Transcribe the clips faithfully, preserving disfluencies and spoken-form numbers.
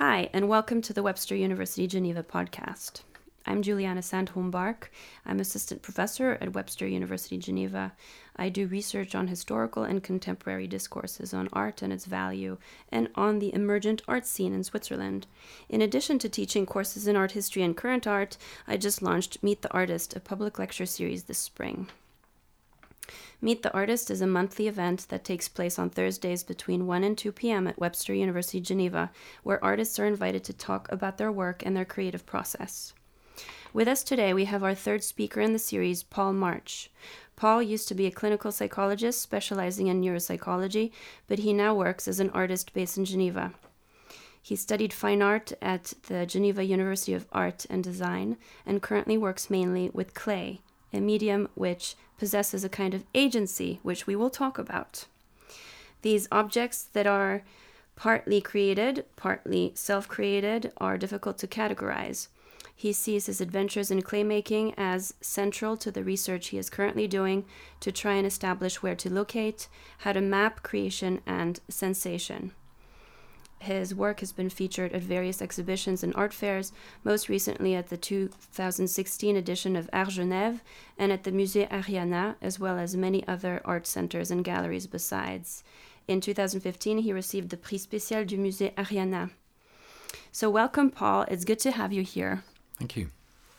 Hi, and welcome to the Webster University Geneva podcast. I'm Juliana Sandholm-Bark. I'm assistant professor at Webster University Geneva. I do research on historical and contemporary discourses on art and its value, and on the emergent art scene in Switzerland. In addition to teaching courses in art history and current art, I just launched Meet the Artist, a public lecture series this spring. Meet the Artist is a monthly event that takes place on Thursdays between one and two p.m. at Webster University Geneva, where artists are invited to talk about their work and their creative process. With us today, we have our third speaker in the series, Paul March. Paul used to be a clinical psychologist specializing in neuropsychology, but he now works as an artist based in Geneva. He studied fine art at the Geneva University of Art and Design and currently works mainly with clay, a medium which possesses a kind of agency, which we will talk about. These objects that are partly created, partly self-created, are difficult to categorize. He sees his adventures in claymaking as central to the research he is currently doing to try and establish where to locate, how to map creation and sensation. His work has been featured at various exhibitions and art fairs, most recently at the two thousand sixteen edition of Art Genève and at the Musée Ariana, as well as many other art centers and galleries besides. In two thousand fifteen, he received the Prix Spécial du Musée Ariana. So welcome, Paul. It's good to have you here. Thank you.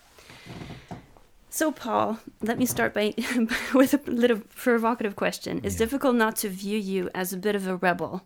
So, Paul, let me start by with a little provocative question. It's yeah. difficult not to view you as a bit of a rebel.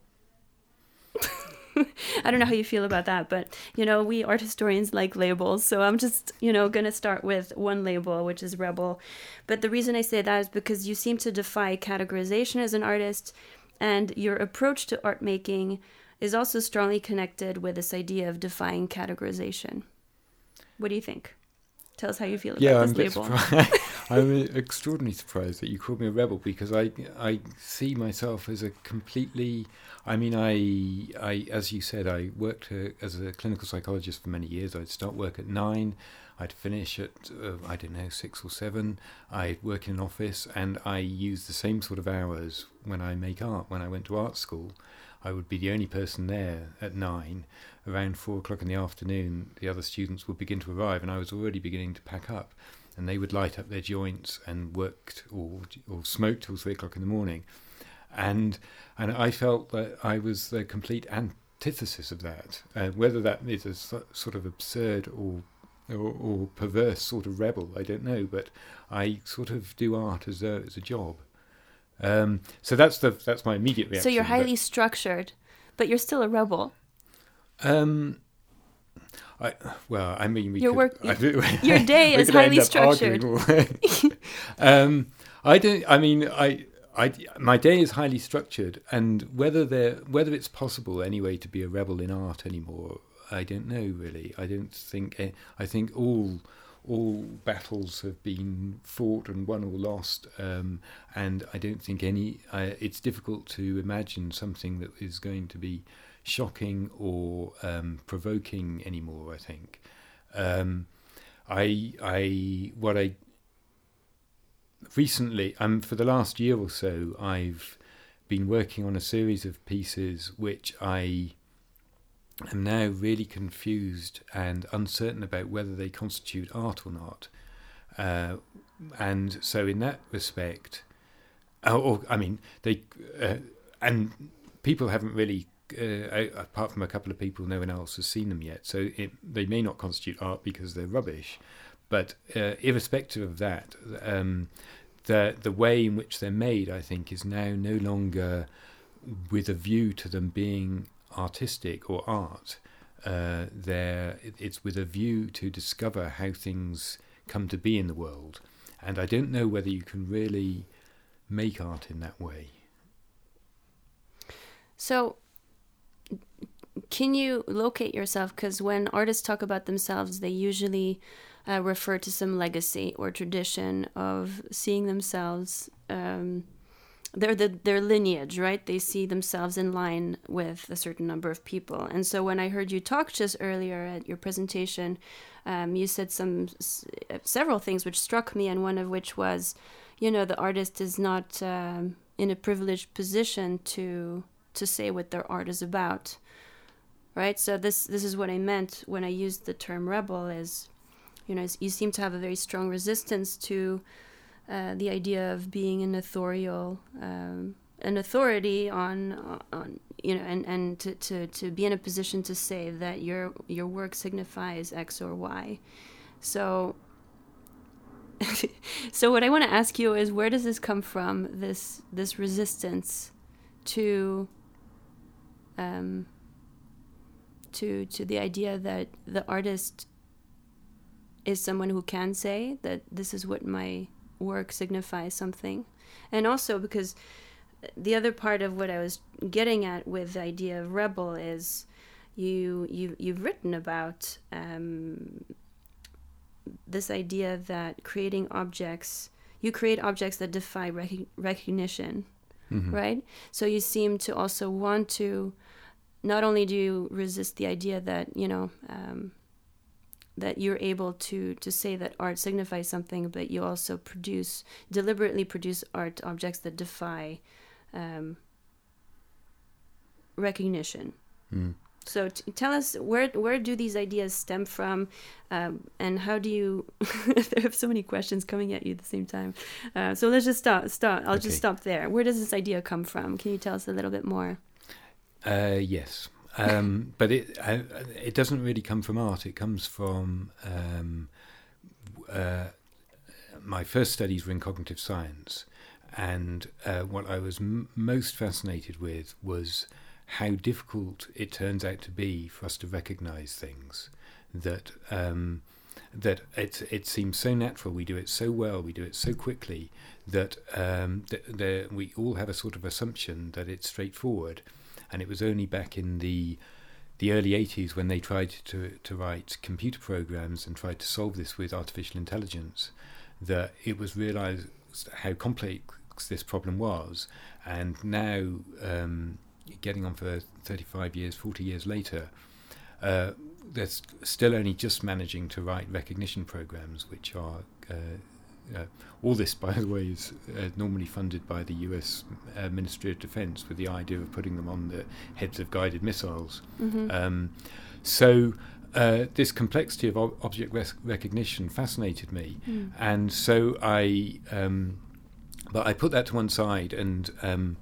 I don't know how you feel about that, but, you know, we art historians like labels, so I'm just, you know, going to start with one label, which is rebel. But the reason I say that is because you seem to defy categorization as an artist, and your approach to art making is also strongly connected with this idea of defying categorization. What do you think? Tell us how you feel about yeah, this I'm label. Yeah, I'm extraordinarily surprised that you called me a rebel, because I I see myself as a completely... I mean, I, I as you said, I worked uh, as a clinical psychologist for many years. I'd start work at nine, I'd finish at, uh, I don't know, six or seven. I'd work in an office, and I use the same sort of hours when I make art. When I went to art school, I would be the only person there at nine. Around four o'clock in the afternoon, the other students would begin to arrive, and I was already beginning to pack up. And they would light up their joints and worked or or smoked till three o'clock in the morning. And and I felt that I was the complete antithesis of that. Uh, whether that is a so, sort of absurd or, or or perverse sort of rebel, I don't know. But I sort of do art as though it's a job. Um, so that's the that's my immediate reaction. So you're highly but, structured, but you're still a rebel. Um. I, well, I mean, we your could, work, I do, your day is highly structured. um, I don't. I mean, I, I, my day is highly structured, and whether there, whether it's possible anyway to be a rebel in art anymore, I don't know really. I don't think. I think all, all battles have been fought and won or lost, um, and I don't think any. I, it's difficult to imagine something that is going to be shocking or um, provoking anymore. I think um, I I what I recently um for the last year or so I've been working on a series of pieces which I am now really confused and uncertain about whether they constitute art or not. Uh, and so in that respect, or, or I mean they uh, and people haven't really. Uh, apart from a couple of people, no one else has seen them yet. So it, they may not constitute art because they're rubbish. But uh, irrespective of that, um, the the way in which they're made, I think, is now no longer with a view to them being artistic or art. Uh, they're, it, it's with a view to discover how things come to be in the world. And I don't know whether you can really make art in that way. So... can you locate yourself? Because when artists talk about themselves, they usually uh, refer to some legacy or tradition of seeing themselves, um, their, the, their lineage, right? They see themselves in line with a certain number of people. And so when I heard you talk just earlier at your presentation, um, you said some several things which struck me, and one of which was, you know, the artist is not um, in a privileged position to... to say what their art is about. right? So this this is what I meant when I used the term rebel. Is, you know, you seem to have a very strong resistance to uh, the idea of being an authorial, um, an authority on on you know, and and to, to to be in a position to say that your your work signifies X or Y. So. So what I want to ask you is, where does this come from? This this resistance to um, to to the idea that the artist is someone who can say that this is what my work signifies something, and also because the other part of what I was getting at with the idea of rebel is you you you've written about. Um, this idea that creating objects, you create objects that defy rec- recognition, mm-hmm. right? So you seem to also want to, not only do you resist the idea that, you know, um, that you're able to, to say that art signifies something, but you also produce, deliberately produce art objects that defy um, recognition. Mm. So t- tell us, where where do these ideas stem from, um, and how do you? There are so many questions coming at you at the same time. Uh, so let's just stop. Stop. I'll okay. just stop there. Where does this idea come from? Can you tell us a little bit more? Uh, yes, um, but it uh, it doesn't really come from art. It comes from um, uh, my first studies were in cognitive science, and uh, what I was m- most fascinated with was how difficult it turns out to be for us to recognise things, that um, that it it seems so natural, we do it so well, we do it so quickly, that um, th- th- we all have a sort of assumption that it's straightforward. And it was only back in the the early eighties when they tried to, to write computer programs and tried to solve this with artificial intelligence that it was realised how complex this problem was. And now, um, getting on for thirty-five years, forty years later, uh, they're still only just managing to write recognition programs, which are, uh, uh, all this, by the way, is uh, normally funded by the U S uh, Ministry of Defence with the idea of putting them on the heads of guided missiles. Mm-hmm. Um, so uh, this complexity of ob- object res- recognition fascinated me. Mm. And so I, um, but I put that to one side and, um,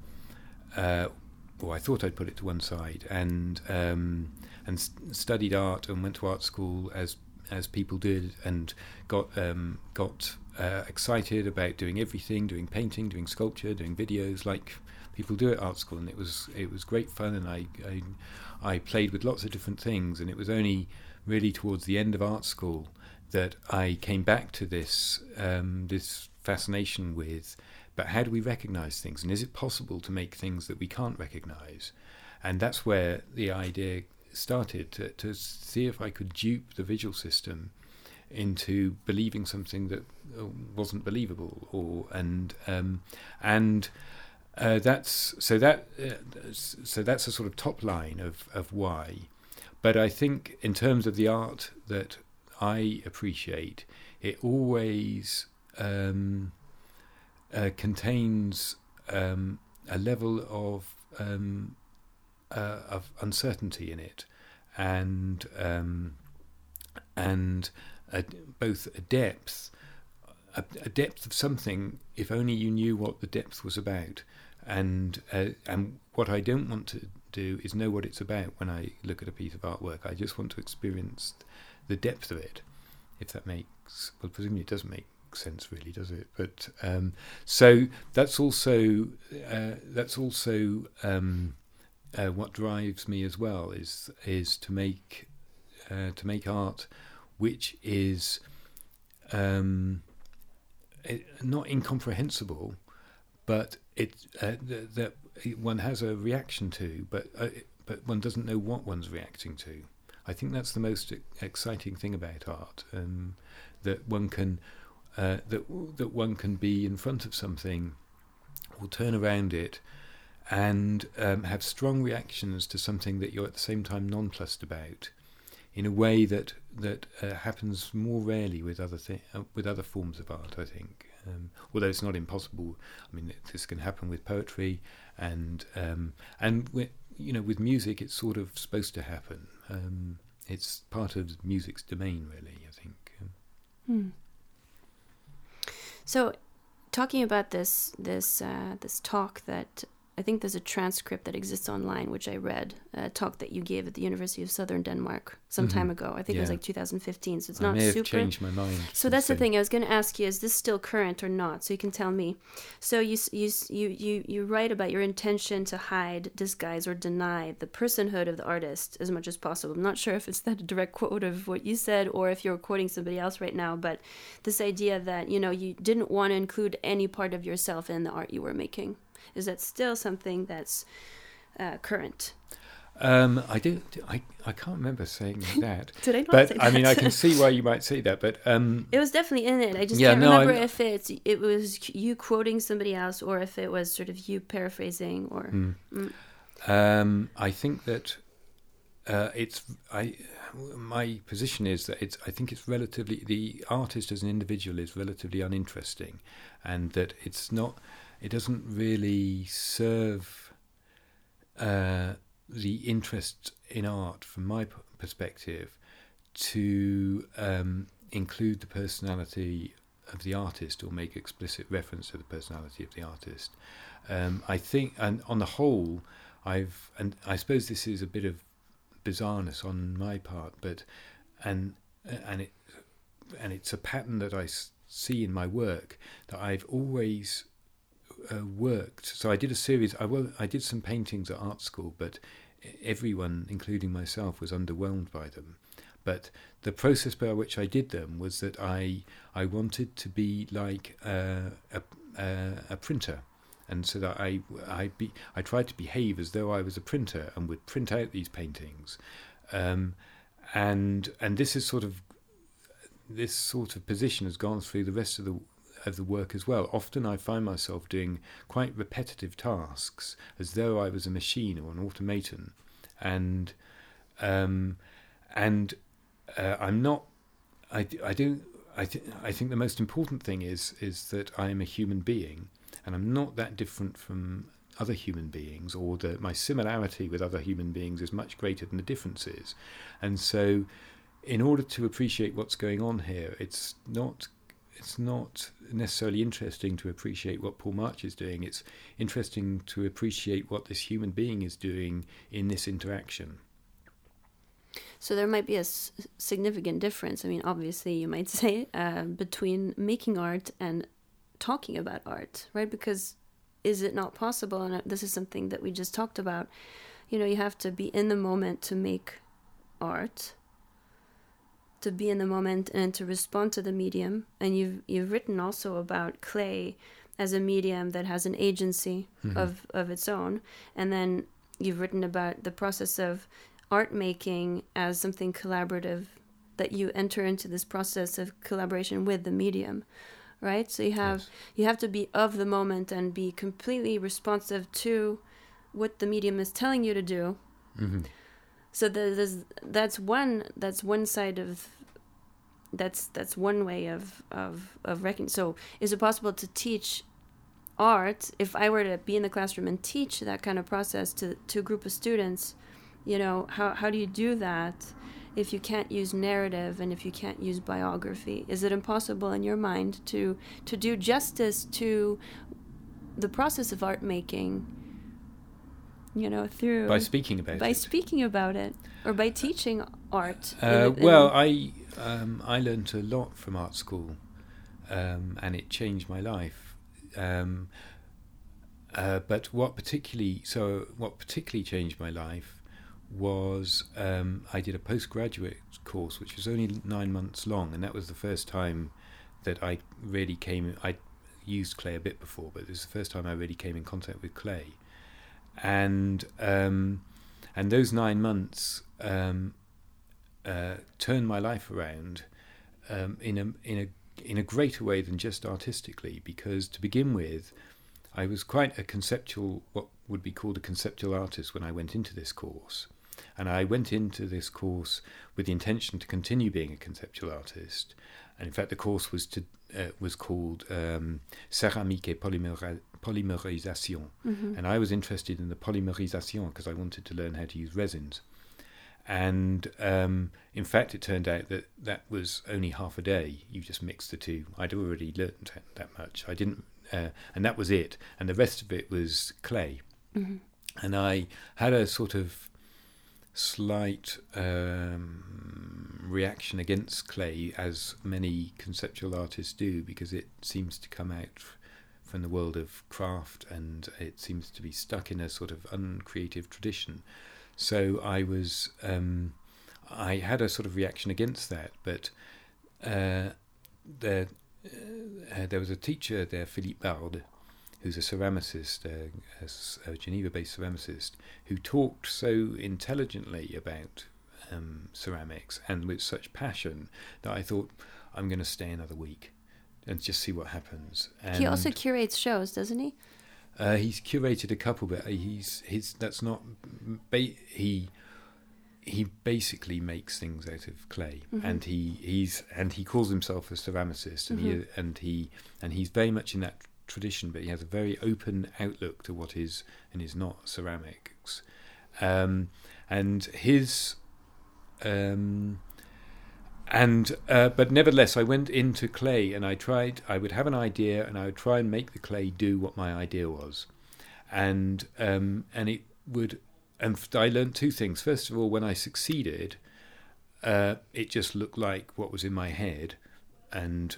uh, or I thought I'd put it to one side, and um, and st- studied art and went to art school as as people did, and got um, got uh, excited about doing everything, doing painting, doing sculpture, doing videos, like people do at art school, and it was it was great fun, and I I, I played with lots of different things, and it was only really towards the end of art school that I came back to this um, this fascination with. But how do we recognise things? And is it possible to make things that we can't recognise? And that's where the idea started, to, to see if I could dupe the visual system into believing something that wasn't believable. Or and um, and uh, that's so that uh, so that's a sort of top line of, of why. But I think in terms of the art that I appreciate, it always Um, Uh, contains um, a level of um, uh, of uncertainty in it, and um, and a, both a depth, a, a depth of something. If only you knew what the depth was about, and uh, and what I don't want to do is know what it's about when I look at a piece of artwork. I just want to experience the depth of it. If that makes well, presumably it doesn't make sense, really, does it? But um, so that's also uh, that's also um, uh, what drives me as well, is is to make uh, to make art which is um, it, not incomprehensible, but it uh, th- that one has a reaction to, but uh, but one doesn't know what one's reacting to. I think that's the most exciting thing about art, um, that one can. Uh, that that one can be in front of something, or turn around it, and um, have strong reactions to something that you're at the same time nonplussed about, in a way that that uh, happens more rarely with other thi- uh, with other forms of art, I think. Um, although it's not impossible. I mean, this can happen with poetry, and um, and with, you know, with music, it's sort of supposed to happen. Um, it's part of music's domain, really, I think. Hmm. So, talking about this this uh, this talk that I think there's a transcript that exists online, which I read, a talk that you gave at the University of Southern Denmark some Mm-hmm. time ago. I think Yeah. it was like two thousand fifteen, so it's I not may have super. changed my mind. So that's the thing. I was going to ask you: is this still current or not? So you can tell me. So you you you you you write about your intention to hide, disguise, or deny the personhood of the artist as much as possible. I'm not sure if it's that a direct quote of what you said, or if you're quoting somebody else right now. But this idea that you know you didn't want to include any part of yourself in the art you were making. Is that still something that's uh, current? Um, I do. I I can't remember saying that. Did I not but say I that? mean, I can see why you might say that. But um, it was definitely in it. I just yeah, can't no, remember I'm- if it's it was you quoting somebody else or if it was sort of you paraphrasing or. mm. Mm. Um, I think that uh, it's I. My position is that it's. I think it's relatively the artist as an individual is relatively uninteresting, and that it's not. It doesn't really serve uh, the interest in art, from my p- perspective, to um, include the personality of the artist or make explicit reference to the personality of the artist. Um, I think, and on the whole, I've, and I suppose this is a bit of bizarreness on my part, but and and it and it's a pattern that I s- see in my work that I've always. Uh, worked. So I did a series. I well, I did some paintings at art school, but everyone, including myself, was underwhelmed by them. But the process by which I did them was that I I wanted to be like uh, a, a a printer, and so that I I be I tried to behave as though I was a printer and would print out these paintings, um, and and this is sort of this sort of position has gone through the rest of the. of the work as well. Often I find myself doing quite repetitive tasks as though I was a machine or an automaton, and um, and uh, I'm not. I, I do. I th- I think the most important thing is is that I am a human being, and I'm not that different from other human beings, or that my similarity with other human beings is much greater than the differences, and so in order to appreciate what's going on here, it's not. It's not necessarily interesting to appreciate what Paul March is doing. It's interesting to appreciate what this human being is doing in this interaction. So there might be a s- significant difference. I mean, obviously, you might say uh, between making art and talking about art, right? Because is it not possible? And this is something that we just talked about. You know, you have to be in the moment to make art. To be in the moment and to respond to the medium. And you've you've written also about clay as a medium that has an agency mm-hmm. of, of its own. And then you've written about the process of art making as something collaborative, that you enter into this process of collaboration with the medium, right? So you have yes. you have to be of the moment and be completely responsive to what the medium is telling you to do. Mm-hmm. So there's that's one that's one side of that's that's one way of of of reckoning. So is it possible to teach art if I were to be in the classroom and teach that kind of process to to a group of students? You know, how how do you do that if you can't use narrative and if you can't use biography? Is it impossible in your mind to to do justice to the process of art making? You know, through by speaking about by it. speaking about it, or by teaching art. Uh, in, in well, I um, I learned a lot from art school, um, and it changed my life. Um, uh, but what particularly so what particularly changed my life was um, I did a postgraduate course, which was only nine months long, and that was the first time that I really came. I used clay a bit before, but it was the first time I really came in contact with clay. And um, and those nine months um, uh, turned my life around um, in a in a in a greater way than just artistically. Because to begin with, I was quite a conceptual, what would be called a conceptual artist when I went into this course, and I went into this course with the intention to continue being a conceptual artist. And in fact, the course was to uh, was called um, Céramique et Polymera- Polymérisation, mm-hmm. and I was interested in the polymérisation because I wanted to learn how to use resins. And um, in fact, it turned out that that was only half a day. You just mixed the two. I'd already learnt that much. I didn't, uh, and that was it. And the rest of it was clay. Mm-hmm. And I had a sort of slight um, reaction against clay, as many conceptual artists do, because it seems to come out from the world of craft, and it seems to be stuck in a sort of uncreative tradition. So I was, um, I had a sort of reaction against that, but uh, there, uh, there was a teacher there, Philippe Bard, who's a ceramicist, uh, a, a Geneva-based ceramicist, who talked so intelligently about um, ceramics and with such passion that I thought, I'm going to stay another week and just see what happens. And he also curates shows, doesn't he? Uh, he's curated a couple, but he's his. That's not. Ba- he he basically makes things out of clay, mm-hmm. and he he's and he calls himself a ceramicist, and mm-hmm. he and he and he's very much in that tradition. But he has a very open outlook to what is and is not ceramics, um, and his. Um, And uh, but nevertheless, I went into clay and I tried. I would have an idea and I would try and make the clay do what my idea was, and um, and it would. And I learned two things. First of all, when I succeeded, uh, it just looked like what was in my head, and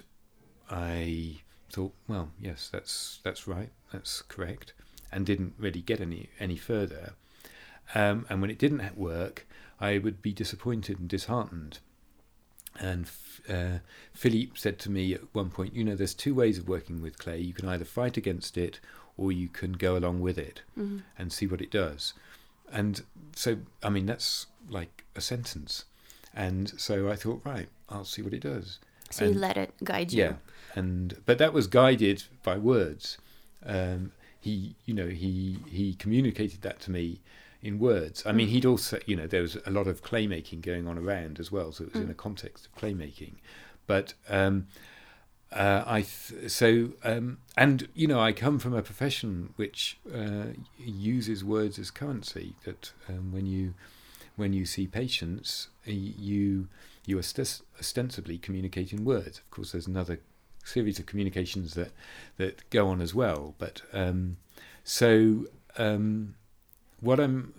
I thought, well, yes, that's that's right, that's correct, and didn't really get any any further. Um, and when it didn't work, I would be disappointed and disheartened. And uh, Philippe said to me at one point, you know, there's two ways of working with clay. You can either fight against it or you can go along with it mm-hmm. and see what it does. And so, I mean, that's like a sentence. And so I thought, right, I'll see what it does. So and, you let it guide you. Yeah. And but that was guided by words. Um, he, you know, he he communicated that to me in words. I mean, he'd also, you know, there was a lot of clay making going on around as well, so it was mm. in a context of clay making. But um, uh, I, th- so, um, and, you know, I come from a profession which uh, uses words as currency, that um, when you when you see patients, you you are st- ostensibly communicating words. Of course, there's another series of communications that, that go on as well. But um, so... Um, What I'm,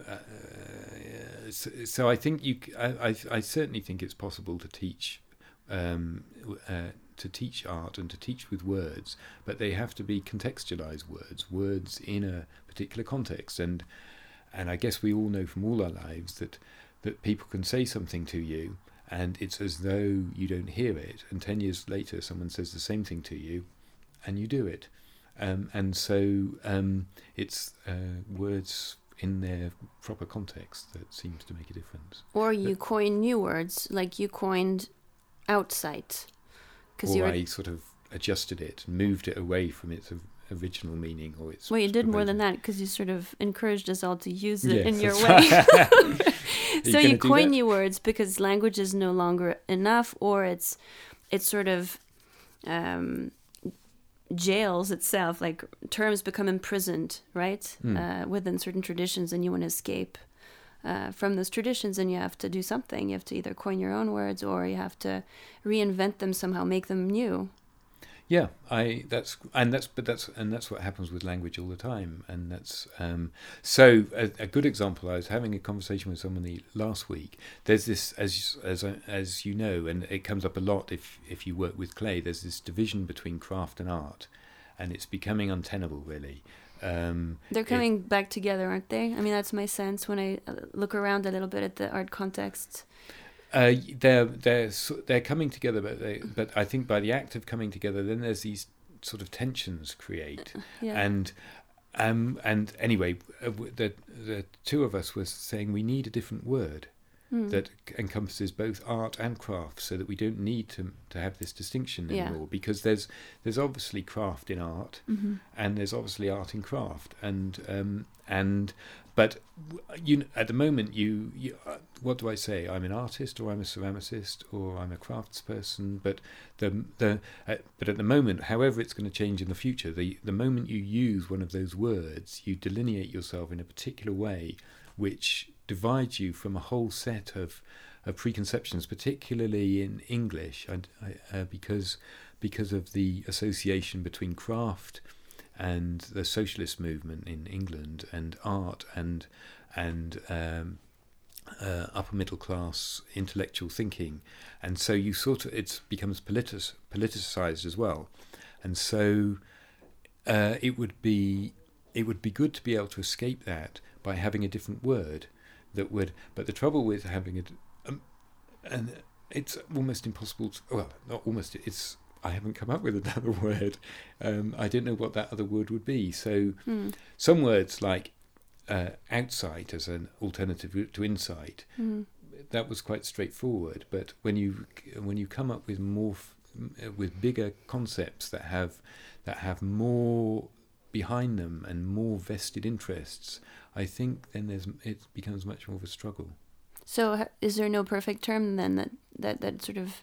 uh, so, so I think you, I, I, I certainly think it's possible to teach, um, uh, to teach art and to teach with words, but they have to be contextualized words, words in a particular context, and and I guess we all know from all our lives that that people can say something to you, and it's as though you don't hear it, and ten years later someone says the same thing to you, and you do it, um, and so um, it's uh, words in their proper context that seems to make a difference. Or you but, coin new words, like you coined outside. Or you I sort of adjusted it, moved it away from its original meaning. Or its well, you did more than that, because you sort of encouraged us all to use it yes, in your way. So you, you coin that? new words because language is no longer enough, or it's it's sort of... Um, jails itself, like terms become imprisoned, right? Mm. Uh, within certain traditions, and you want to escape uh, from those traditions, and you have to do something. You have to either coin your own words, or you have to reinvent them somehow, make them new. Yeah, I that's and that's but that's and that's what happens with language all the time, and that's um, so a, a good example. I was having a conversation with somebody last week. There's this, as as as you know, and it comes up a lot if if you work with clay. There's this division between craft and art, and it's becoming untenable, really. Um, They're coming it, back together, aren't they? I mean, that's my sense when I look around a little bit at the art context. Uh, they're they're they're coming together, but they, but I think by the act of coming together, then there's these sort of tensions create, yeah. and um and anyway, uh, the the two of us were saying we need a different word mm. that encompasses both art and craft, so that we don't need to to have this distinction anymore, yeah. because there's there's obviously craft in art, mm-hmm. and there's obviously art in craft, and um and. But you, at the moment, you, you uh, what do I say? I'm an artist, or I'm a ceramicist, or I'm a craftsperson. But the the uh, but at the moment, however it's going to change in the future, the the moment you use one of those words, you delineate yourself in a particular way, which divides you from a whole set of, of preconceptions, particularly in English, and uh, because because of the association between craft and the socialist movement in England, and art and and um, uh, upper middle class intellectual thinking, and so you sort of it becomes politic, politicized as well, and so uh, it would be it would be good to be able to escape that by having a different word that would. But the trouble with having it, um, and it's almost impossible to, well, not almost, it's I haven't come up with another word. Um, I don't know what that other word would be. So mm. some words like uh, outside as an alternative to insight, mm. that was quite straightforward. But when you when you come up with more with bigger concepts that have that have more behind them and more vested interests, I think then there's it becomes much more of a struggle. So is there no perfect term then that that, that sort of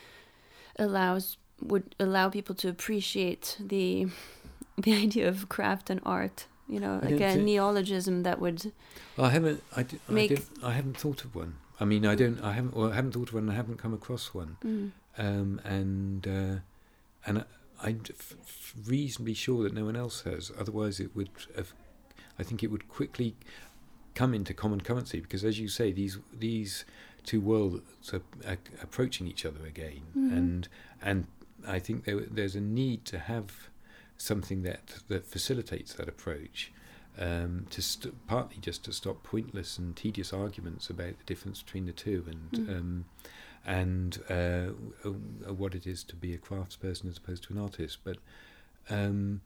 allows would allow people to appreciate the the idea of craft and art, you know, like a neologism that would well, I haven't I, d- make I, don't, I haven't thought of one. I mean, I don't I haven't well, I haven't thought of one and I haven't come across one. Mm. Um, and uh, and I, I'm f- reasonably sure that no one else has. Otherwise, it would have, I think it would quickly come into common currency, because, as you say, these these two worlds are, are approaching each other again, mm-hmm. and and I think there, there's a need to have something that that facilitates that approach, um, to st- partly just to stop pointless and tedious arguments about the difference between the two, and mm-hmm. um, and uh, uh, what it is to be a craftsperson as opposed to an artist, but. Um,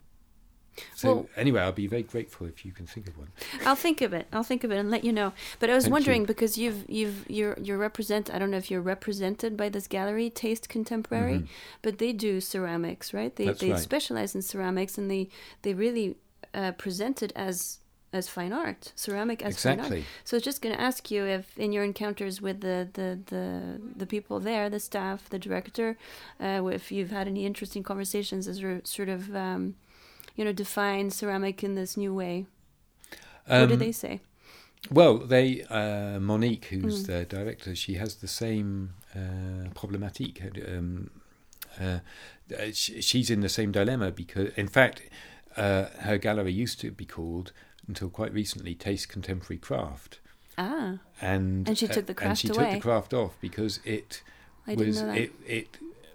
So well, anyway, I'll be very grateful if you can think of one. I'll think of it. I'll think of it and let you know. But I was Thank wondering, you. because you've you've you're you're represent. I don't know if you're represented by this gallery, Taste Contemporary, mm-hmm. but they do ceramics, right? They That's they right. specialize in ceramics, and they they really uh, present it as as fine art, ceramic as exactly. fine art. So I was just going to ask you if, in your encounters with the the the, the people there, the staff, the director, uh, if you've had any interesting conversations as a sort of um, you know, define ceramic in this new way. Um, what do they say? Well, they uh, Monique, who's mm. the director, she has the same uh, problematique. Um, uh, she, she's in the same dilemma because, in fact, uh, her gallery used to be called, until quite recently, Taste Contemporary Craft. Ah. And and she took the craft uh, and she away. took the craft off because it I was didn't know that. it it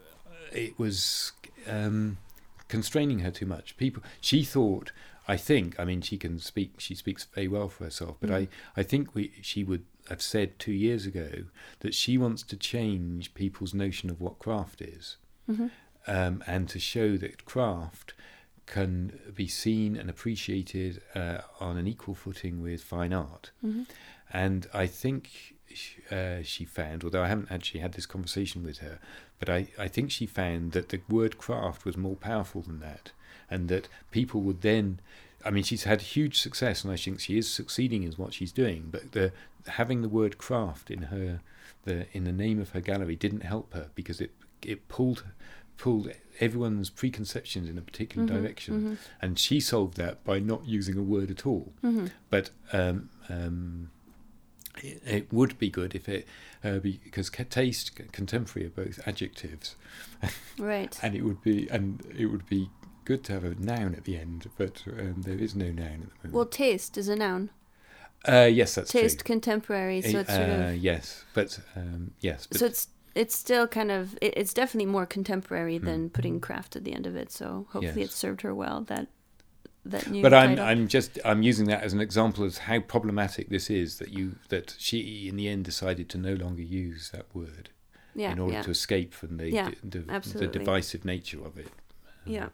it was. Um, constraining her too much. People, she thought, I think, I mean, she can speak, she speaks very well for herself, but mm. I, I think we, she would have said two years ago that she wants to change people's notion of what craft is, mm-hmm. um, and to show that craft can be seen and appreciated uh, on an equal footing with fine art. Mm-hmm. And I think uh, she found, although I haven't actually had this conversation with her, but I, I think she found that the word craft was more powerful than that, and that people would then, I mean, she's had huge success, and I think she is succeeding in what she's doing, but the having the word craft in her, the in the name of her gallery didn't help her, because it it pulled pulled everyone's preconceptions in a particular mm-hmm, direction, mm-hmm. and she solved that by not using a word at all. Mm-hmm. But um, um, it, it would be good if it, uh, be, because taste, contemporary are both adjectives, right? And it would be and it would be good to have a noun at the end, but um, there is no noun at the moment. Well, taste is a noun. Uh, yes, that's taste true. Contemporary, so it's uh, sort of yes, but um, yes, but so it's it's still kind of it, it's definitely more contemporary than mm. putting craft at the end of it. So hopefully yes. it served her well. That that new. But I'm title. I'm just I'm using that as an example of how problematic this is, that you that she in the end decided to no longer use that word yeah, in order yeah. to escape from the yeah, the, the, the divisive nature of it. Um, yeah.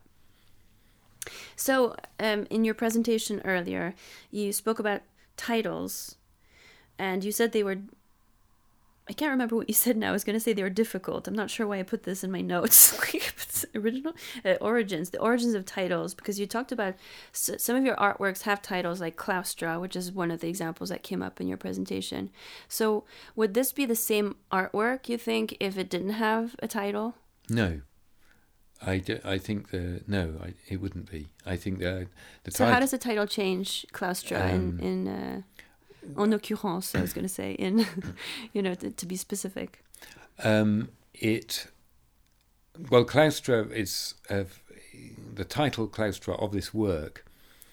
So um, in your presentation earlier, you spoke about titles, and you said they were. I can't remember what you said now. I was going to say they were difficult. I'm not sure why I put this in my notes. It's original uh, origins, the origins of titles, because you talked about s- some of your artworks have titles like Claustra, which is one of the examples that came up in your presentation. So would this be the same artwork, you think, if it didn't have a title? No. I, do, I think the no, I, it wouldn't be. I think the the so tit- how does the title change Claustra um, in in? Uh... en occurrence, I was going to say, in, you know, to, to be specific. Um, it, well, Claustra is, uh, the title Claustra of this work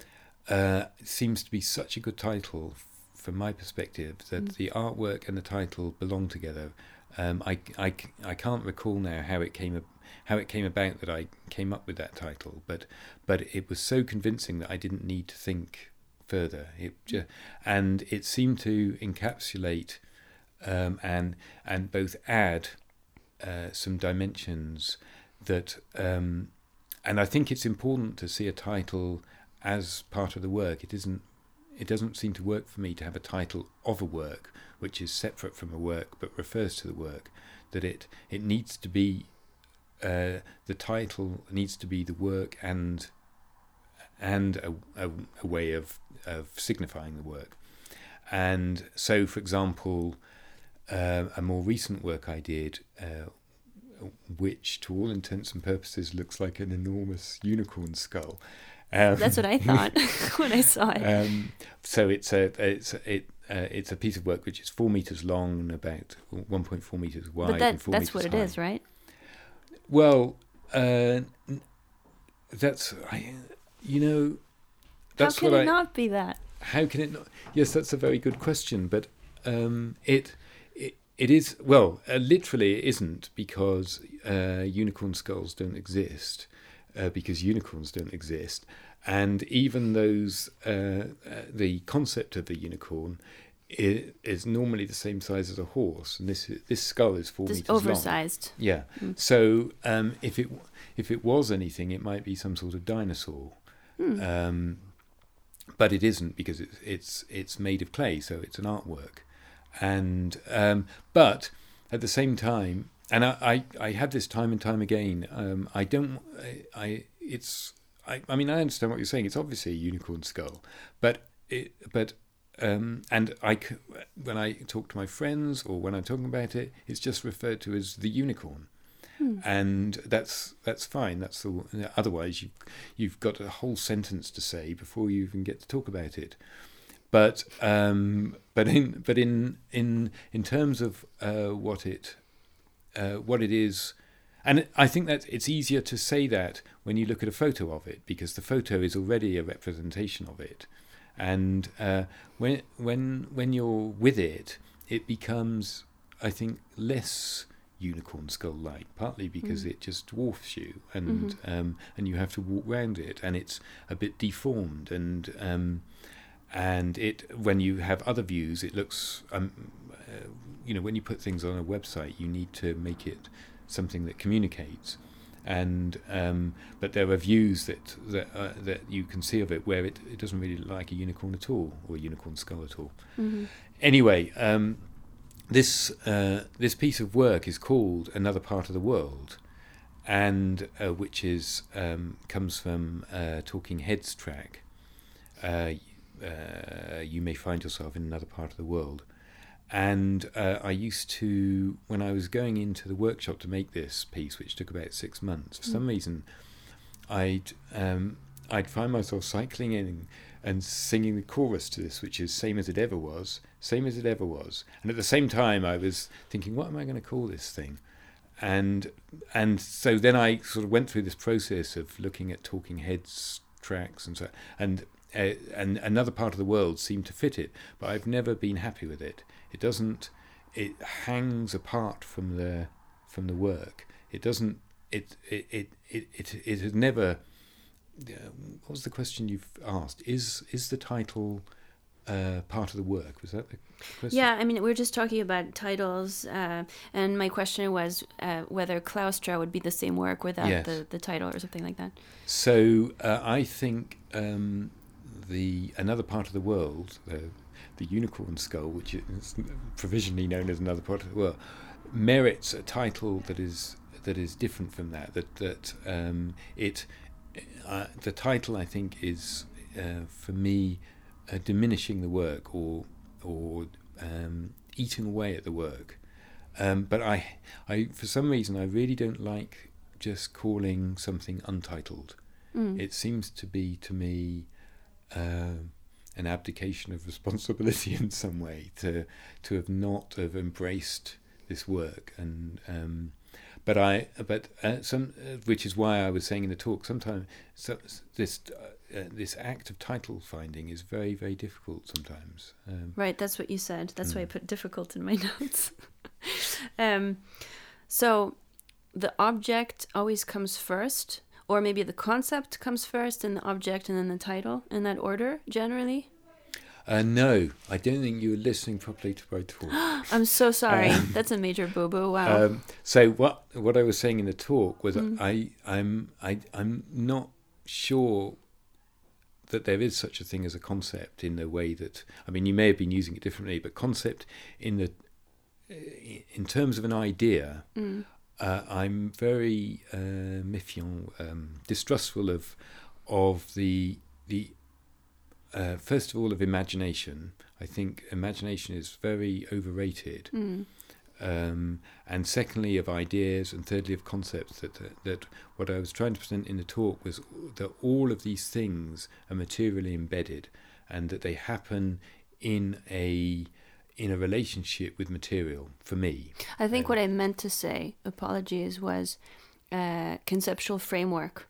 uh, seems to be such a good title from my perspective that mm. the artwork and the title belong together. Um, I, I, I can't recall now how it came how it came about that I came up with that title, but but it was so convincing that I didn't need to think further. It just, and it seemed to encapsulate um, and and both add uh, some dimensions that, um, and I think it's important to see a title as part of the work. It isn't. It doesn't seem to work for me to have a title of a work which is separate from a work but refers to the work. That it it needs to be uh, the title needs to be the work and and a, a, a way of of signifying the work. And so, for example, uh, a more recent work I did, uh, which to all intents and purposes looks like an enormous unicorn skull. Um, That's what I thought when I saw it. Um, so it's a it's a, it uh, it's a piece of work which is four meters long and about one point four meters wide. But that, and four that's what it high. is, right? Well, uh, that's I, you know. That's how can what it I, not be that? How can it not? Yes, that's a very good question. But um, it it it is well, uh, literally it isn't, because uh, unicorn skulls don't exist. Uh, because unicorns don't exist, and even those uh, uh, the concept of the unicorn is, is normally the same size as a horse, and this this skull is four Just meters oversized. long. Yeah. Mm. So um, if it if it was anything, it might be some sort of dinosaur, mm. um, but it isn't, because it's it's it's made of clay, so it's an artwork, and um, but at the same time. And I, I, I have this time and time again. Um, I don't. I, I. It's. I. I mean, I understand what you're saying. It's obviously a unicorn skull, but it. But. Um, and I. When I talk to my friends or when I'm talking about it, it's just referred to as the unicorn, hmm. and that's that's fine. That's the. Otherwise, you you've got a whole sentence to say before you even get to talk about it. But um. But in. But in in in terms of uh, what it. Uh, what it is, and I think that it's easier to say that when you look at a photo of it, because the photo is already a representation of it, and uh, when when when you're with it, it becomes, I think, less unicorn skull-like, partly because mm. it just dwarfs you, and mm-hmm. um, and you have to walk around it, and it's a bit deformed, and um, and it when you have other views, it looks. Um, uh, You know, when you put things on a website, you need to make it something that communicates, and um, but there are views that that uh, that you can see of it where it, it doesn't really look like a unicorn at all, or a unicorn skull at all. Mm-hmm. Anyway, um, this uh, this piece of work is called Another Part of the World, and uh, which is um, comes from uh, Talking Heads track. Uh, uh, you may find yourself in another part of the world. And uh, I used to, when I was going into the workshop to make this piece, which took about six months, for mm. some reason, I'd um, I'd find myself cycling in and singing the chorus to this, which is Same As It Ever Was, Same As It Ever Was. And at the same time, I was thinking, what am I going to call this thing? And and so then I sort of went through this process of looking at Talking Heads tracks and so, and uh, and Another Part of the World seemed to fit it, but I've never been happy with it. It doesn't. It hangs apart from the from the work. It doesn't. It it it it it, it has never. Uh, what was the question you've asked? Is is the title uh, part of the work? Was that the question? Yeah, I mean, we we're just talking about titles, uh, and my question was uh, whether Claustra would be the same work without yes. the, the title or something like that. So uh, I think um, the Another Part of the World. Uh, The unicorn skull, which is provisionally known as Another Part of the World, merits a title that is that is different from that. That that um, it uh, the title, I think, is uh, for me uh, diminishing the work or or um, eating away at the work. Um, but I I for some reason I really don't like just calling something untitled. Mm. It seems to be to me. Uh, an abdication of responsibility in some way to to have not have embraced this work. And um, but I but uh, some uh, which is why I was saying in the talk, sometimes so, this uh, this act of title finding is very very difficult sometimes. Um, right, that's what you said. That's mm. why I put difficult in my notes. um, so the object always comes first. Or maybe the concept comes first, and the object, and then the title, in that order, generally? Uh, no, I don't think you were listening properly to my talk. I'm so sorry. Um, That's a major boo-boo. Wow. Um, so what what I was saying in the talk was Mm. I I'm I I'm not sure that there is such a thing as a concept in the way that, I mean, you may have been using it differently, but concept in the in terms of an idea. Mm. Uh, I'm very uh, méfiant, um, distrustful of of the the uh, first of all of imagination. I think imagination is very overrated, Mm. um, and secondly of ideas, and thirdly of concepts. That that, that what I was trying to present in the talk was that all of these things are materially embedded, and that they happen in a in a relationship with material, for me. I think Um, what I meant to say, apologies, was uh, conceptual framework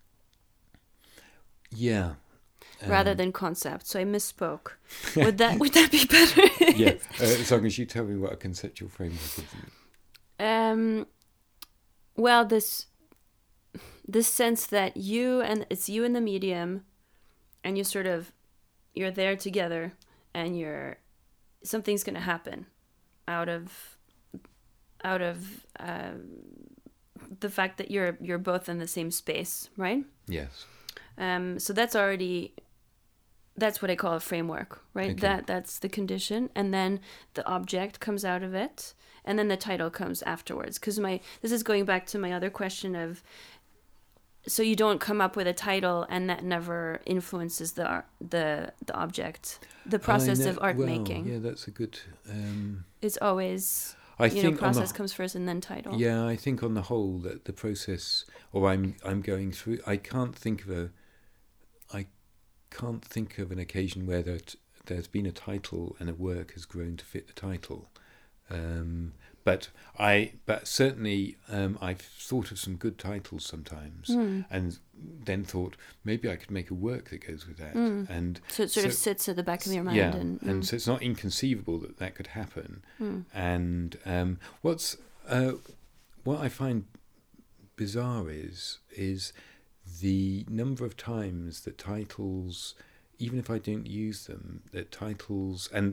Yeah. rather um, than concept. So I misspoke. Would that would that be better? yeah, uh, as long as you tell me what a conceptual framework is. Um, well, this this sense that you and it's you and the medium, and you sort of you're there together, and you're something's going to happen out of out of um, the fact that you're you're both in the same space, right? Yes. Um, so that's already that's what I call a framework, right? Okay. That that's the condition, and then the object comes out of it, and then the title comes afterwards. Because my this is going back to my other question of, so you don't come up with a title, and that never influences the ar- the the object. The process I know- of art well, making Yeah, that's a good. Um, is always I you know think on the, process comes first and then title. yeah, I think on the whole that the process, or I'm I'm going through. I can't think of a. I can't think of an occasion where that there's been a title and a work has grown to fit the title. Um, but I, but certainly, um, I've thought of some good titles sometimes, Mm. and then thought maybe I could make a work that goes with that. Mm. And So it sort of so- sits at the back of your mind. yeah, and, and mm, so it's not inconceivable that that could happen. mm. And um, what's uh, what I find bizarre is is the number of times that titles, even if I don't use them, that titles and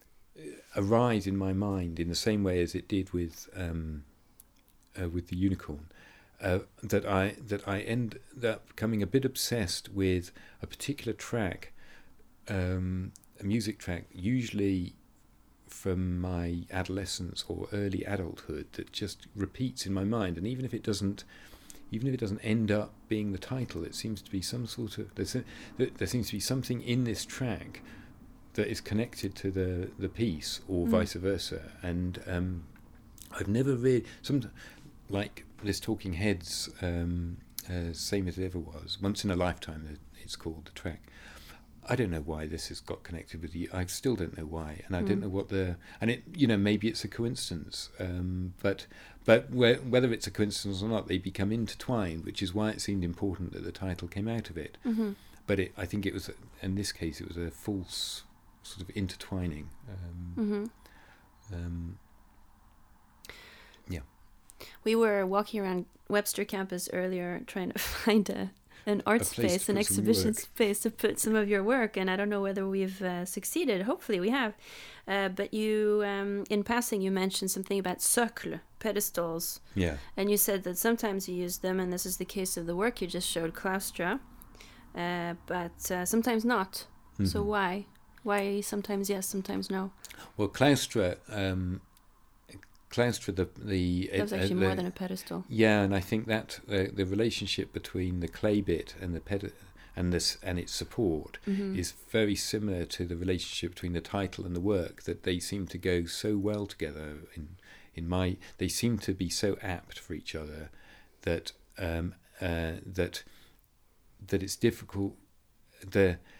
arise in my mind in the same way as it did with um, uh, with the unicorn. Uh, that I that I end up becoming a bit obsessed with a particular track, um, a music track, usually from my adolescence or early adulthood, that just repeats in my mind. And even if it doesn't, even if it doesn't end up being the title, it seems to be some sort of there's a, there seems to be something in this track that is connected to the the piece, or Mm. vice versa. And um, I've never really some like this Talking Heads, um, uh, Same as It Ever Was, Once in a Lifetime. It's called, the track. I don't know why this has got connected with you. I still don't know why, and I Mm. don't know what the and it. You know, maybe it's a coincidence, um, but but where, whether it's a coincidence or not, they become intertwined, which is why it seemed important that the title came out of it. Mm-hmm. But it, I think it was, in this case, it was a false sort of intertwining. Um, Mm-hmm. um, We were walking around Webster campus earlier trying to find a an art A place to space, an put some exhibition work. space to put some of your work, and I don't know whether we've uh, succeeded. Hopefully we have. Uh, but you, um, in passing, you mentioned something about socle, pedestals, yeah. and you said that sometimes you use them, and this is the case of the work you just showed, Claustra, uh, but uh, sometimes not. So Mhm. why? Why sometimes yes, sometimes no? Well, Claustra, um, Claustra, the the That was uh, actually the- more than a pedestal. Yeah, and I think that uh, the relationship between the clay bit and the ped and this and its support Mhm. is very similar to the relationship between the title and the work. That they seem to go so well together. In in my, they seem to be so apt for each other that um, uh, that that it's difficult. The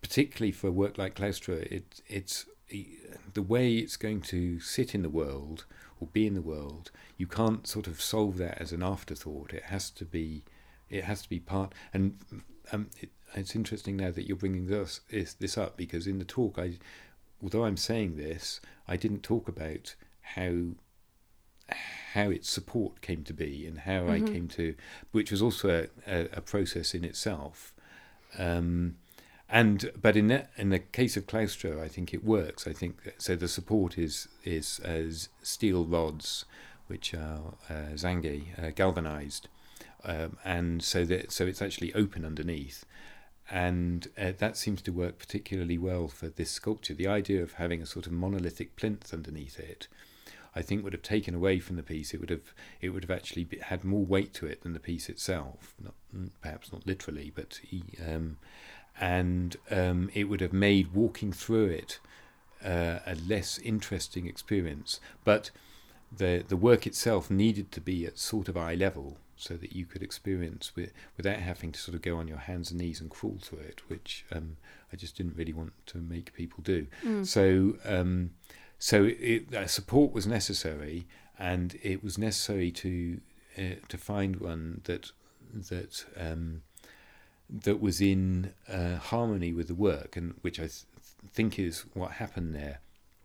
particularly for a work like Claustra, it, it's the way it's going to sit in the world or be in the world. You can't sort of solve that as an afterthought. It has to be, it has to be part. And um, it, it's interesting now that you're bringing this this up, because in the talk, I, although I'm saying this, I didn't talk about how how its support came to be and how mm-hmm. I came to, which was also a, a, a process in itself. Um, and but in that, in the case of Claustra, I think it works. I think that, so. The support is is as steel rods, which are uh, zange uh, galvanized, um, and so that so it's actually open underneath, and uh, that seems to work particularly well for this sculpture. The idea of having a sort of monolithic plinth underneath it, I think, would have taken away from the piece. It would have it would have actually be, had more weight to it than the piece itself. Not, perhaps not literally, but um, and um, it would have made walking through it uh, a less interesting experience. But the the work itself needed to be at sort of eye level, so that you could experience with without having to sort of go on your hands and knees and crawl through it, which um, I just didn't really want to make people do. Mm. So. Um, So it, uh, support was necessary, and it was necessary to uh, to find one that that um, that was in uh, harmony with the work, and which I th- think is what happened there.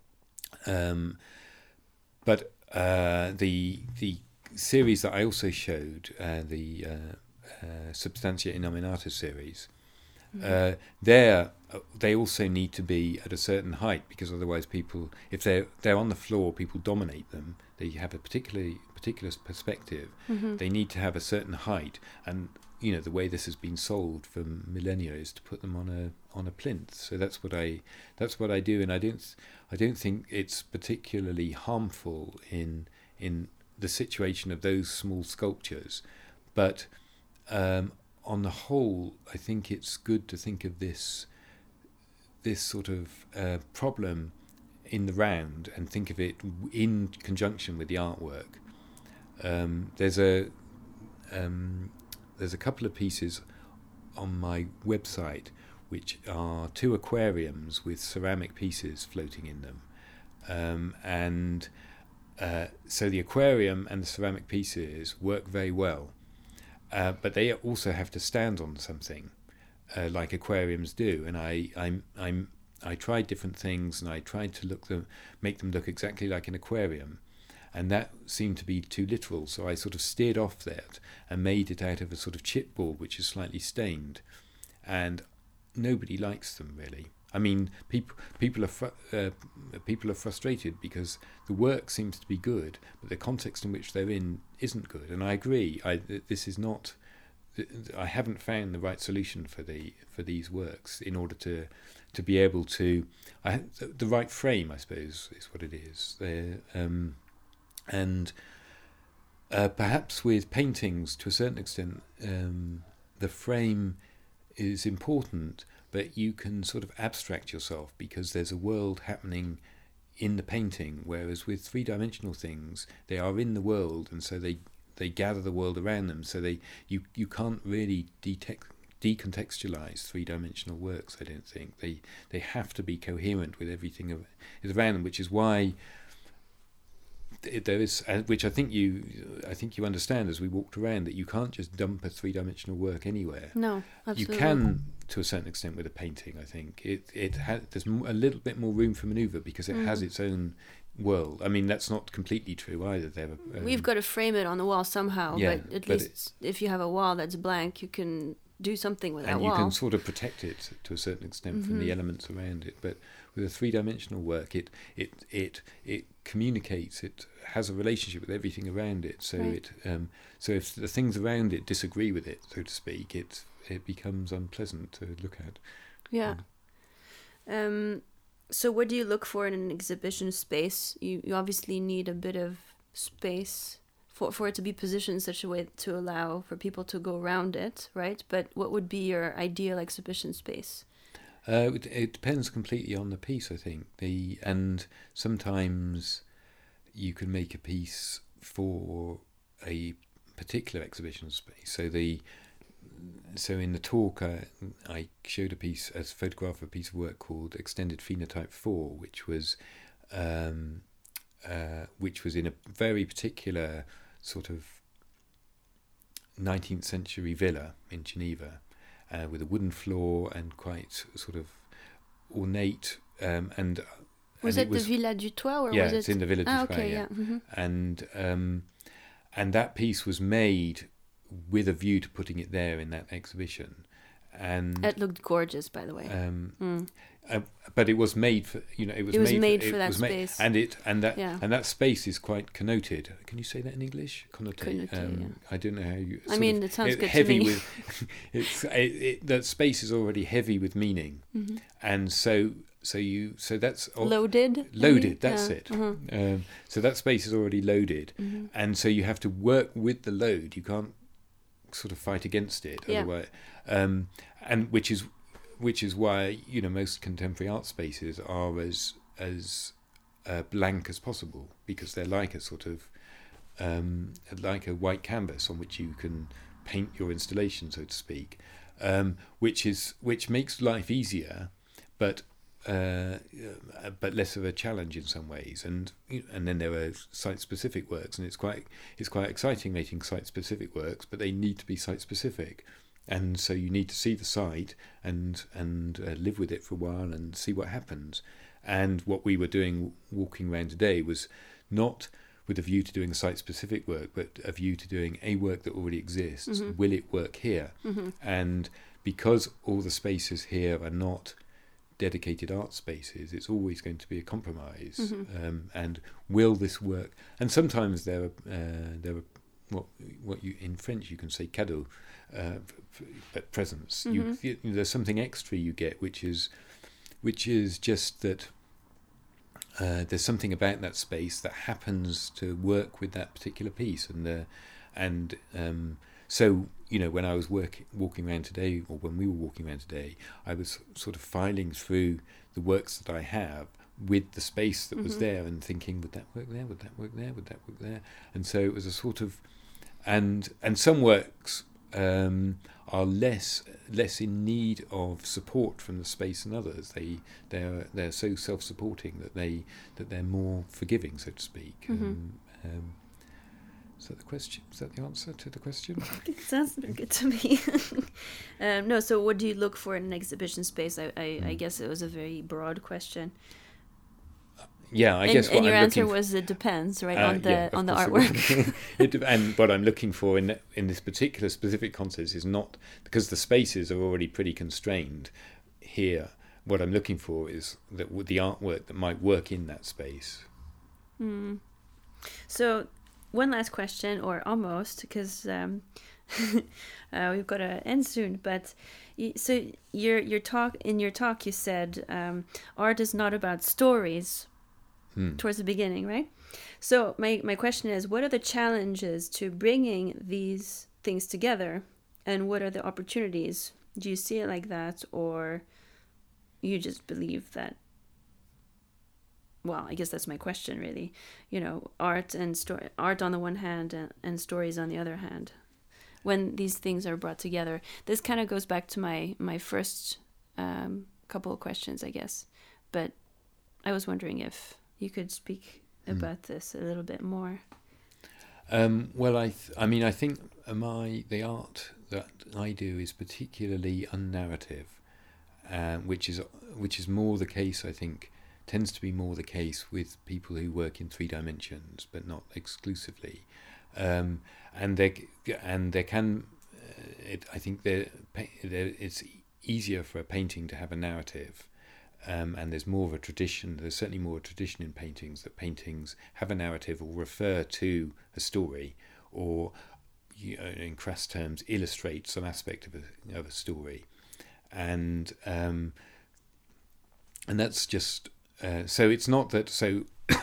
Um, but uh, the the series that I also showed, uh, the uh, uh, Substantia Innominata series. Mm-hmm. Uh, there, uh, they also need to be at a certain height, because otherwise, people, if they're they're on the floor, people dominate them. They have a particularly particular perspective. Mm-hmm. They need to have a certain height, and you know the way this has been sold for millennia is to put them on a on a plinth. So that's what I that's what I do, and I don't I don't think it's particularly harmful in in the situation of those small sculptures, but. Um, On the whole, I think it's good to think of this this sort of uh, problem in the round and think of it in conjunction with the artwork. Um, there's a um, there's a couple of pieces on my website which are two aquariums with ceramic pieces floating in them, um, and uh, so the aquarium and the ceramic pieces work very well. Uh, but they also have to stand on something, uh, like aquariums do. And I, I'm, I'm, I tried different things, and I tried to look them, make them look exactly like an aquarium, and that seemed to be too literal. So I sort of steered off that and made it out of a sort of chipboard, which is slightly stained, and nobody likes them really. I mean, people people are fr- uh, people are frustrated because the work seems to be good, but the context in which they're in isn't good. And I agree. I this is not. I haven't found the right solution for the for these works in order to to be able to. I the, the right frame, I suppose, is what it is. Um, and uh, perhaps with paintings, to a certain extent, um, the frame is important. But you can sort of abstract yourself because there's a world happening in the painting, whereas with three-dimensional things, they are in the world, and so they, they gather the world around them. So they you, you can't really detect, decontextualize three-dimensional works, I don't think. They they have to be coherent with everything around them, which is why there is, which I think you I think you understand as we walked around, that you can't just dump a three-dimensional work anywhere. No, absolutely. You can, to a certain extent, with a painting. I think it it has there's a little bit more room for manoeuvre because it mm. has its own world. I mean, that's not completely true either. There, um, we've got to frame it on the wall somehow. Yeah, but at but least if you have a wall that's blank, you can do something with that and wall. And you can sort of protect it to a certain extent mm-hmm. from the elements around it. But with a three-dimensional work, it it it it communicates. It has a relationship with everything around it. So right. it um, so if the things around it disagree with it, so to speak, it it becomes unpleasant to look at. Yeah. Um, um, so what do you look for in an exhibition space? You you obviously need a bit of space for for it to be positioned in such a way to allow for people to go around it, right? But what would be your ideal exhibition space? Uh, it, it depends completely on the piece, I think. The and sometimes you can make a piece for a particular exhibition space. So the so in the talk, uh, I showed a piece, a photograph of a piece of work called Extended Phenotype Four, which was, um, uh, which was in a very particular sort of nineteenth century villa in Geneva, uh, with a wooden floor and quite sort of ornate. Um, and was and it, it was, the Villa du Toit, or yeah, was it? it's in the Villa du ah, Toit, okay, yeah. yeah. Mm-hmm. And um, and that piece was made with a view to putting it there in that exhibition, and it looked gorgeous, by the way. Um, mm. uh, but it was made for you know it was, it was made, made for, for it that was made, space, and it and that yeah. and that space is quite connoted. Can you say that in English? Connoté. Connoté, um, yeah. I don't know how you. I mean, it sounds it, good heavy to me. With, it's it, it, that space is already heavy with meaning, mm-hmm. and so so you so that's loaded. Loaded. Maybe? That's yeah. it. Uh-huh. Um, so that space is already loaded, mm-hmm. and so you have to work with the load. You can't sort of fight against it, yeah. otherwise, um, and which is. Which is why you know most contemporary art spaces are as as uh, blank as possible, because they're like a sort of um, like a white canvas on which you can paint your installation, so to speak, um, which is which makes life easier, but uh, but less of a challenge in some ways. And and then there are site specific works, and it's quite it's quite exciting making site specific works, but they need to be site specific. And so you need to see the site and and uh, live with it for a while and see what happens. And what we were doing walking around today was not with a view to doing site-specific work, but a view to doing a work that already exists. Mm-hmm. Will it work here? Mm-hmm. And because all the spaces here are not dedicated art spaces, it's always going to be a compromise. Mm-hmm. Um, and will this work? And sometimes there are uh, there are what what you in French you can say cadeau. Uh, but presents, mm-hmm. you, you, there's something extra you get, which is, which is just that uh, there's something about that space that happens to work with that particular piece, and uh, and um, so you know when I was working walking around today, or when we were walking around today, I was sort of filing through the works that I have with the space that mm-hmm. was there, and thinking, would that work there? Would that work there? Would that work there? And so it was a sort of, and and some works. Um, are less less in need of support from the space than others. They they're they're so self-supporting that they that they're more forgiving, so to speak. Mm-hmm. Um, um, is that the question? Is that the answer to the question? It sounds good to me. um, no. So, what do you look for in an exhibition space? I I, mm. I guess it was a very broad question. Yeah, I and, guess. What and your I'm answer looking was it depends, right, uh, on the yeah, on the artwork. It, and what I'm looking for in in this particular specific context is not because the spaces are already pretty constrained here. What I'm looking for is that with the artwork that might work in that space. Mm. So, one last question, or almost, because um, uh, we've got to end soon. But you, so your your talk in your talk you said um, art is not about stories. Hmm. Towards the beginning, right? So my, my question is, what are the challenges to bringing these things together, and what are the opportunities? Do you see it like that, or you just believe that? Well, I guess that's my question, really. You know, art and story, art on the one hand, and, and stories on the other hand. When these things are brought together, this kind of goes back to my my first um, couple of questions, I guess. But I was wondering if you could speak about mm. this a little bit more. Um, well, I, th- I mean, I think my the art that I do is particularly unnarrative, uh, which is which is more the case. I think tends to be more the case with people who work in three dimensions, but not exclusively. Um, and there and there can, uh, it, I think there it's easier for a painting to have a narrative. Um, and there's more of a tradition, there's certainly more a tradition in paintings, that paintings have a narrative or refer to a story, or, you know, in crass terms, illustrate some aspect of a, of a story. And um, and that's just, uh, so it's not that, so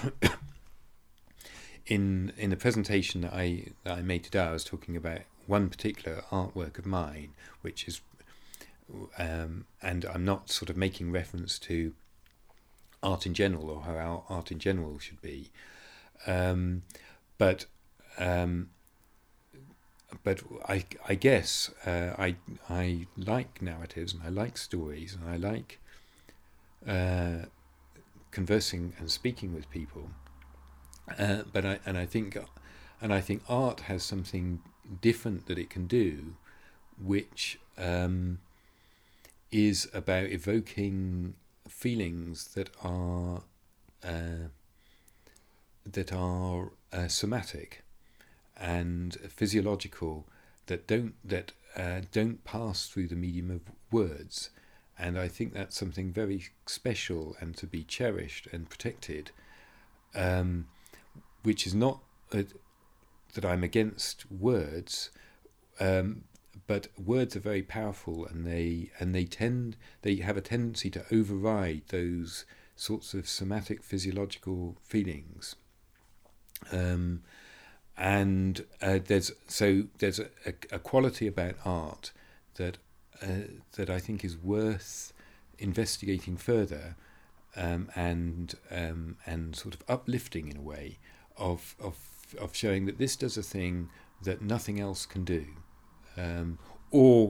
in in the presentation that I, that I made today, I was talking about one particular artwork of mine, which is Um, and I'm not sort of making reference to art in general or how our art in general should be, um, but um, but I, I guess uh, I, I like narratives and I like stories and I like uh, conversing and speaking with people. Uh, but I and I think and I think art has something different that it can do, which um, is about evoking feelings that are uh, that are uh, somatic and physiological, that don't that uh, don't pass through the medium of words, and I think that's something very special and to be cherished and protected. Um, which is not uh, that I'm against words, um, but words are very powerful, and they and they tend they have a tendency to override those sorts of somatic physiological feelings. Um, and uh, there's so there's a, a, a quality about art that uh, that I think is worth investigating further, um, and um, and sort of uplifting in a way of of of showing that this does a thing that nothing else can do, um, or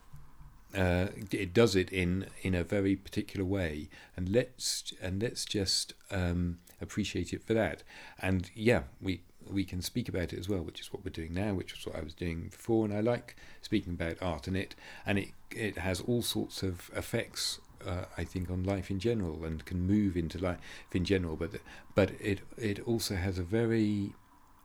uh, it does it in in a very particular way, and let's and let's just um, appreciate it for that. And yeah, we. we can speak about it as well, which is what we're doing now, which was what I was doing before, and I like speaking about art and it, and it it has all sorts of effects, uh, I think, on life in general, and can move into life in general, but but it it also has a very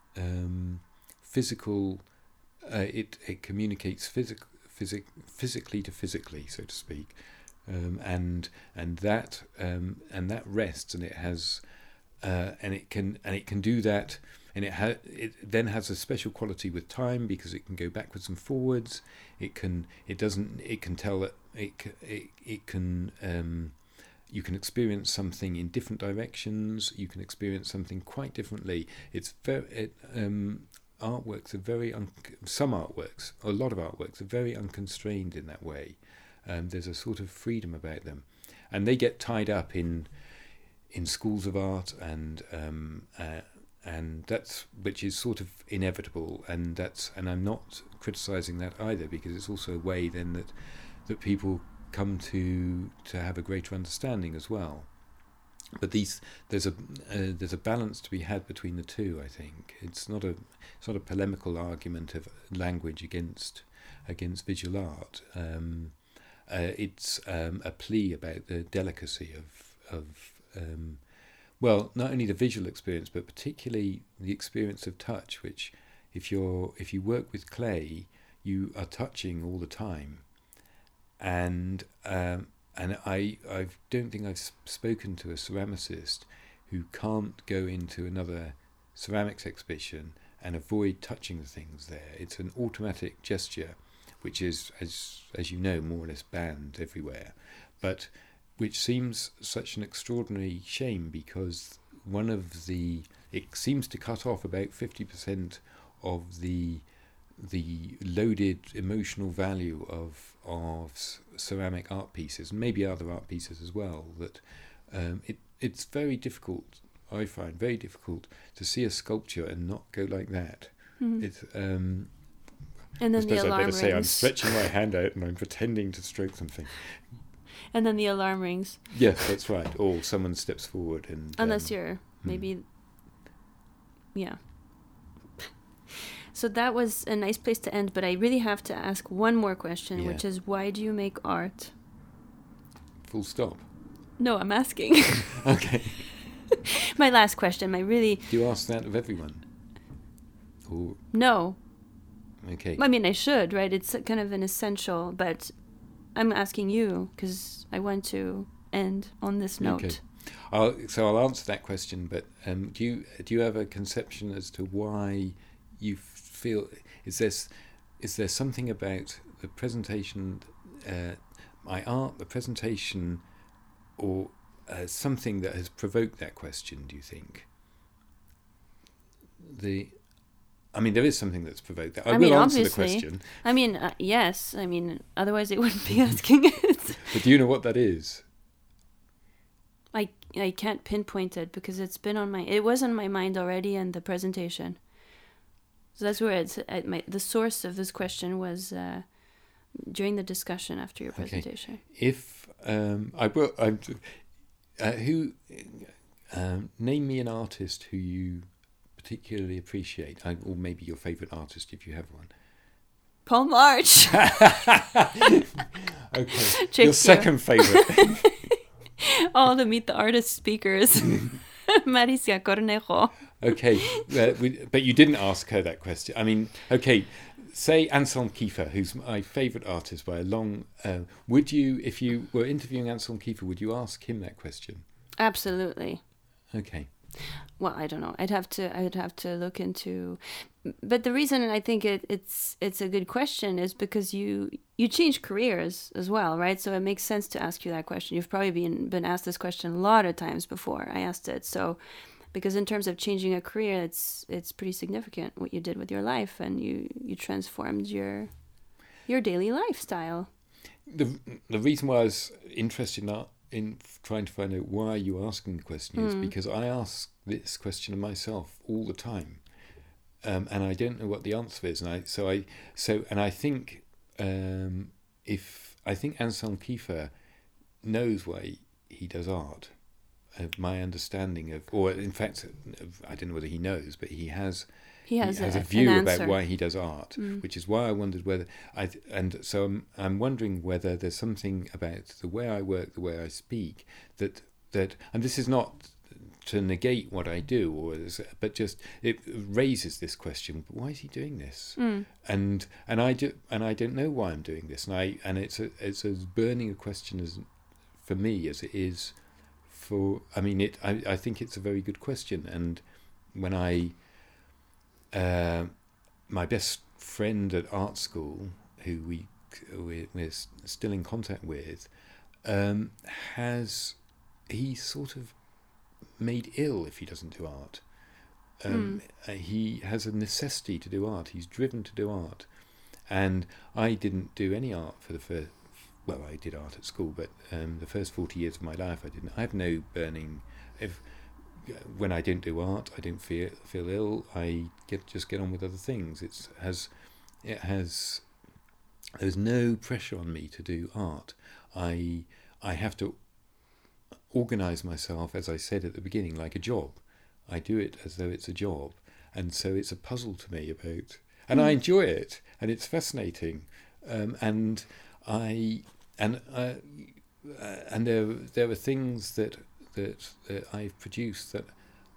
um, physical, uh, it it communicates physic, physic, physically to physically, so to speak, um, and and that um, and that rests, and it has uh, and it can and it can do that. And it, ha- it then has a special quality with time, because it can go backwards and forwards. It can. It doesn't. It can tell that it. It, it can. Um, you can experience something in different directions. You can experience something quite differently. It's very. It, um, artworks are very. Un- some artworks, a lot of artworks, are very unconstrained in that way. Um, there's a sort of freedom about them, and they get tied up in, in schools of art and. Um, uh, And that's which is sort of inevitable, and that's and I'm not criticising that either, because it's also a way then that that people come to to have a greater understanding as well. But these there's a uh, there's a balance to be had between the two. I think it's not a it's not a polemical argument of language against against visual art. Um, uh, it's um, a plea about the delicacy of of um, well, not only the visual experience, but particularly the experience of touch, which if you're if you work with clay, you are touching all the time. And um, and I I don't think I've spoken to a ceramicist who can't go into another ceramics exhibition and avoid touching the things there. It's an automatic gesture, which is, as as you know, more or less banned everywhere. But which seems such an extraordinary shame, because one of the it seems to cut off about fifty percent of the the loaded emotional value of of ceramic art pieces, and maybe other art pieces as well. That um, it it's very difficult, I find very difficult to see a sculpture and not go like that. Mm-hmm. It's um, and then I suppose the alarm I better rings. say I'm stretching my hand out and I'm pretending to stroke something. And then the alarm rings. Yes, that's right. Or someone steps forward and... Unless um, you're maybe... Hmm. Yeah. So that was a nice place to end, but I really have to ask one more question, yeah. which is, why do you make art? Full stop. No, I'm asking. Okay. My last question, my really... Do you ask that of everyone? Or... No. Okay. I mean, I should, right? It's kind of an essential, but... I'm asking you because I want to end on this note. Okay. I'll, so I'll answer that question, but um, do you do you have a conception as to why you feel is this is there something about the presentation, uh, my art, the presentation, or uh, something that has provoked that question? Do you think? The I mean, there is something that's provoked that. I, I will mean, answer the question. I mean, uh, yes. I mean, otherwise it wouldn't be asking it. But do you know what that is? I I can't pinpoint it because it's been on my... It was on my mind already in the presentation. So that's where it's at my, the source of this question was uh, during the discussion after your presentation. Okay. If um, I will, I'm, uh, who um, name me an artist who you particularly appreciate, I, or maybe your favourite artist if you have one. Paul March. Okay. Check your second favourite. All the Meet the Artist speakers. Maricia Cornejo. Okay, uh, we, but you didn't ask her that question. I mean, okay, say Anselm Kiefer, who's my favourite artist by a long... Uh, would you, if you were interviewing Anselm Kiefer, would you ask him that question? Absolutely. Okay. Well, I don't know. I'd have to. I'd have to look into. But the reason I think it, it's it's a good question is because you you change careers as well, right? So it makes sense to ask you that question. You've probably been been asked this question a lot of times before. I asked it. So because in terms of changing a career, it's it's pretty significant what you did with your life, and you you transformed your your daily lifestyle. The the reason why I was interested in that, in trying to find out why you're asking the question is mm. because I ask this question of myself all the time, um, and I don't know what the answer is, and I so I so and I think um, if I think Anselm Kiefer knows why he does art. Uh, my understanding of, or in fact, I don't know whether he knows, but he has. He has, he has a, a view about why he does art, mm. which is why I wondered whether I and so I'm I'm wondering whether there's something about the way I work, the way I speak, that that and this is not to negate what I do, or but just it raises this question: why is he doing this? Mm. And and I do, and I don't know why I'm doing this, and I and it's a, it's as burning a question as for me as it is for. I mean, it. I I think it's a very good question, and when I. Uh, my best friend at art school, who we we're, we're still in contact with, um, has he sort of made ill if he doesn't do art. Um, mm. He has a necessity to do art. He's driven to do art, and I didn't do any art for the first. Well, I did art at school, but um, the first forty years of my life, I didn't. I have no burning. If when I don't do art, I don't feel feel ill. I get just get on with other things. It's has, it has. There's no pressure on me to do art. I I have to organise myself, as I said at the beginning, like a job. I do it as though it's a job, and so it's a puzzle to me about. And mm. I enjoy it, and it's fascinating. Um, and I and uh, and there there are things that. That, that I've produced that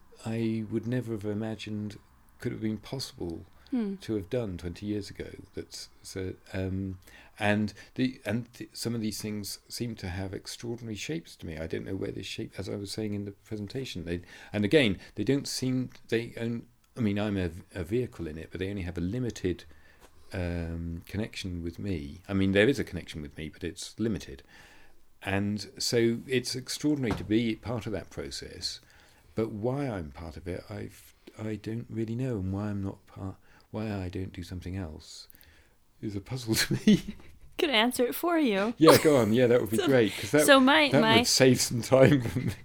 I would never have imagined could have been possible hmm. to have done twenty years ago. That's so, um, and the and th- some of these things seem to have extraordinary shapes to me. I don't know where this shape, as I was saying in the presentation, they and again they don't seem they. Own, I mean, I'm a, a vehicle in it, but they only have a limited um, connection with me. I mean, there is a connection with me, but it's limited. And so it's extraordinary to be part of that process, but why I'm part of it, I I don't really know, and why I'm not part, why I don't do something else, is a puzzle to me. Could answer it for you. Yeah, go on. Yeah, that would be so, great because that, so my, that my... would save some time for me.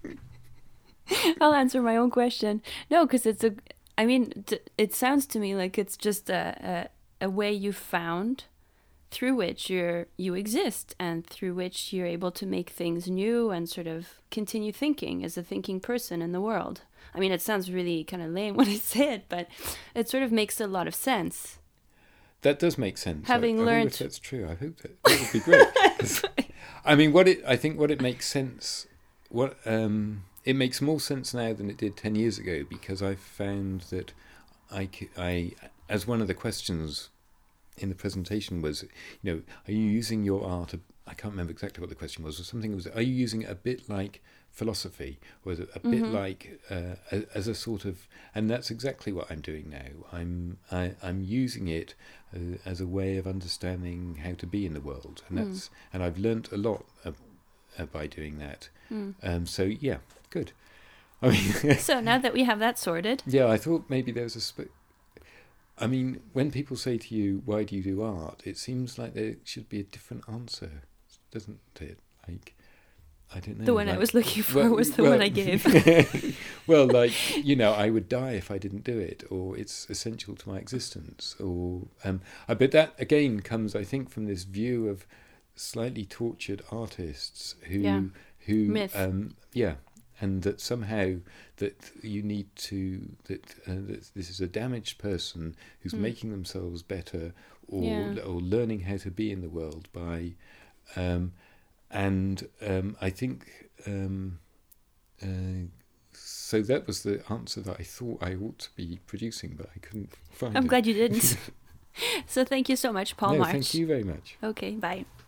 I'll answer my own question. No, because it's a. I mean, t- it sounds to me like it's just a a, a way you found. Through which you're you exist, and through which you're able to make things new and sort of continue thinking as a thinking person in the world. I mean, it sounds really kind of lame when I say it, but it sort of makes a lot of sense. That does make sense. Having I, I learned, wonder if that's true. I hope that that would be great. I mean, what it I think what it makes sense. What um, it makes more sense now than it did ten years ago, because I found that I I as one of the questions in the presentation was, you know, are you using your art, I can't remember exactly what the question was, or something was, are you using it a bit like philosophy, or is it a mm-hmm. bit like, uh, a, as a sort of, and that's exactly what I'm doing now. I'm I, I'm using it uh, as a way of understanding how to be in the world, and that's, mm. and I've learnt a lot uh, uh, by doing that. Mm. Um, so yeah, good. I mean, so now that we have that sorted. Yeah, I thought maybe there was a, sp- I mean, when people say to you, why do you do art? It seems like there should be a different answer, doesn't it? Like, I don't know. The one like, I was looking for well, was the well, one I gave. Well, like, you know, I would die if I didn't do it, or it's essential to my existence, or um, uh, but that again comes, I think, from this view of slightly tortured artists who Yeah. who Myth. um, yeah, and that somehow that you need to that, uh, that this is a damaged person who's Mm. making themselves better, or Yeah. or learning how to be in the world by, um, and um, I think. Um, uh, So that was the answer that I thought I ought to be producing, but I couldn't find I'm it. glad you didn't. So thank you so much, Paul No, March. thank you very much. Okay, bye.